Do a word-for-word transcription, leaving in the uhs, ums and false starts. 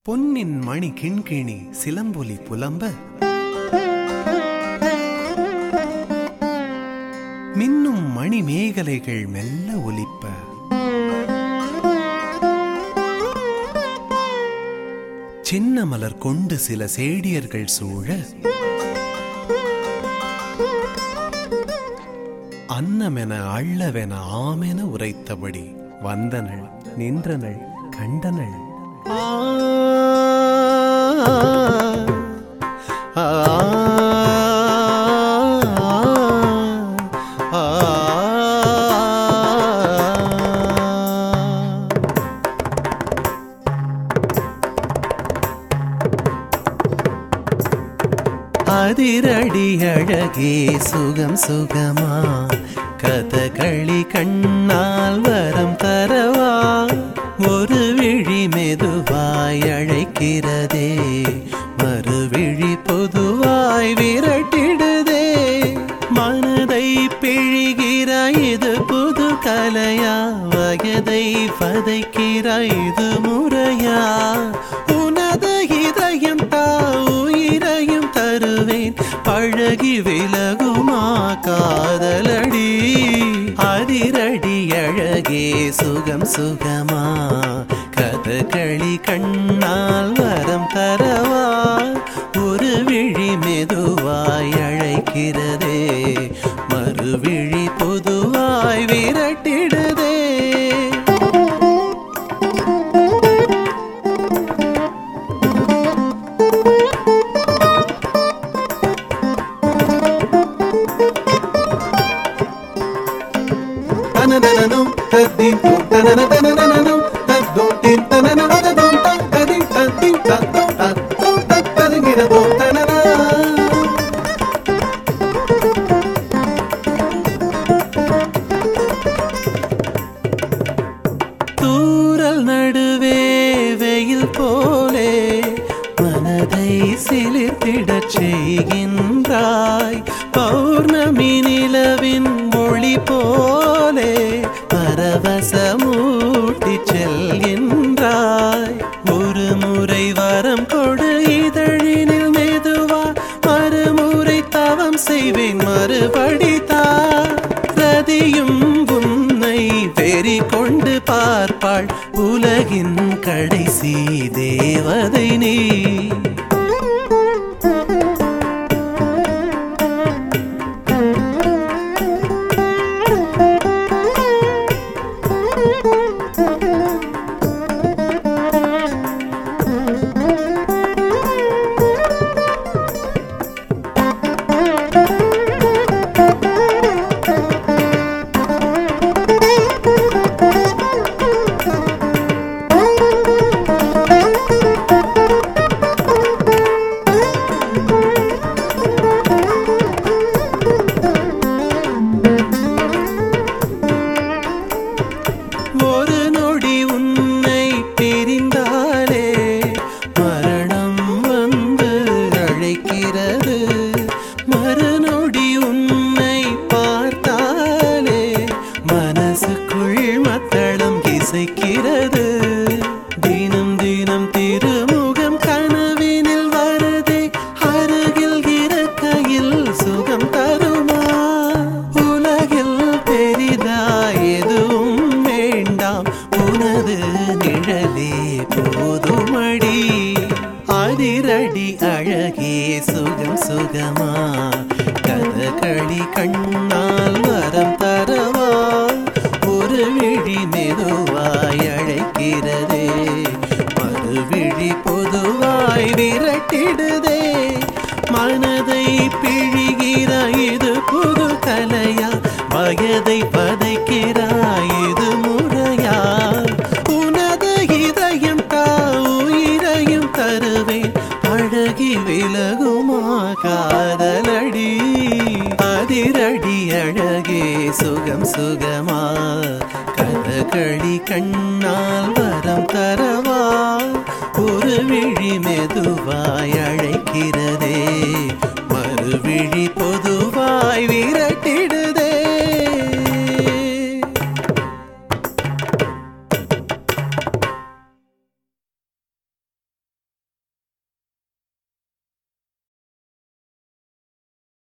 பொன்னின் மணி கிண்கிணி சிலம்பொலி புலம்ப மின்னும் மணி மேகலைகள் மெல்ல ஒலிப்ப சின்ன மலர் கொண்டு சில சேடியர்கள் சூழ அன்னமென அள்ளவென ஆமென உரைத்தபடி வந்தனள் நின்றனள் கண்டனள். ஆ ஆ அதிரடி அழகே சுகம் சுகமா கதகளி கண்ணால் வரம் தரவா ஒரு விழி மெதுவாய் அழைக்கிறதே மறுவிழி பொதுவாய் விரட்டிடுதே மனதை பிழிகிறாய் இது புது கலையா வயதை பதைக்கிறாய் இது முறையா உனது இதயம் தா உயிரையும் தருவேன் பழகி விலகுமா காதலடி. அதிரடி அழகே சுகம் சுகமா கதகளி கண்ணால் வரம் தரவா ஒரு விழி மெதுவாய் அழைக்கிறதே மறுவிழி பொதுவாய் விரட்டிடுதே. தனனனனும் தத்தின் தனனனனனனும் தத்தோம் தின் தனனனனனனும் தத்தின் தத்தின் தத்தோம் தத்தோம் தத்ததுங்கிறதோ தனனா. தூரல் நடுவே வெயில் போலே மனதை சிலிர்த்திடச் செய்கின்றாய் பௌர்ணமி நிலவின் மொழி போலே பரவசமூட்டி செல்கின்றாய் ஒரு முறை வரம் கொடு இதழினில் மெதுவா மறுமுறை தவம் செய்வேன் மறுபடித்தா ரதியும் உன்னை வெறி கொண்டு பார்ப்பாள் உலகின் கடைசி தேவதை நீ. ஒரு நொடி உன்னை பிரிந்தாலே மரணம் வந்து அழைக்கிறது மறுநொடி உன்னை பார்த்தாலே மனசுக்குள் மத்தளம் இசைக்கிறது தினம் தினம் திருமுகம் கனவினில் வருதே அருகில் இருக்கையில் சுகம் தருமா உலகில் பெரிதாய் எதுவும் வேண்டாம் உனது நிழலே போதுமடி. அதிரடி அழகே சுகம் சுகமா கதகளி கண்ணால் வரம் தரவா ஒரு விழி மெதுவாய் அழைக்கிறதே மறுவிழி பொதுவாய் விரட்டிடுதே மனதை பிழிகிறாய் இது புது கலையா வயதை பதைக்கிறாய் இது முறையா உனது இதயம் தா உயிரையும் தருவேன் பழகி விலகுமா காதலடி. அதிரடி அழகே சுகம் சுகமா கதகளி கண்ணால் வரம் தரவா ஒரு விழி மெதுவாய் அழைக்கிறது